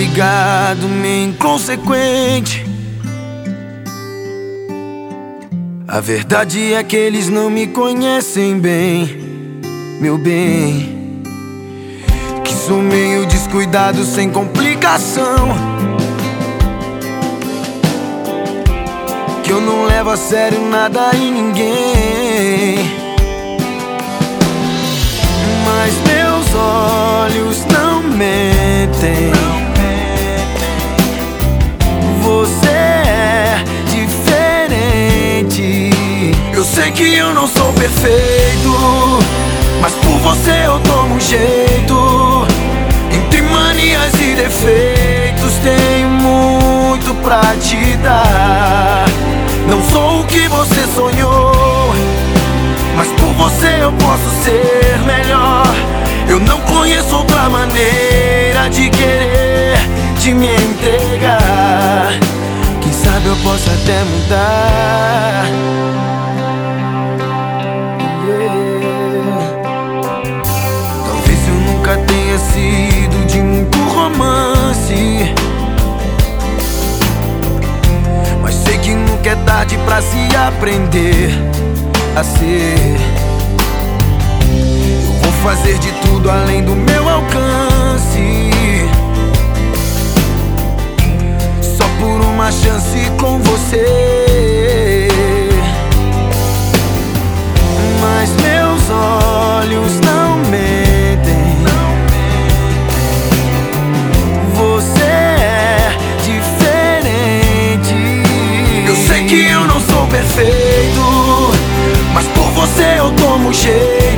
ligado, meio inconsequente. A verdade é que eles não me conhecem bem, meu bem. Que sou meio descuidado, sem complicação. Que eu não levo a sério nada e ninguém. Mas meus olhos não mentem. Você é diferente. Eu sei que eu não sou perfeito, mas por você eu tomo um jeito. Entre manias e defeitos tenho muito pra te dar. Não sou o que você sonhou, mas por você eu posso ser melhor. Eu não conheço outra maneira de querer te me entregar. Quem sabe eu possa até mudar. Talvez eu nunca tenha sido de muito romance, mas sei que nunca é tarde pra se aprender a ser. Eu vou fazer de tudo além do meu alcance, só por uma chance com você. Mas meus olhos não mentem. Você é diferente. Eu sei que eu não sou perfeito, mas por você eu tomo jeito.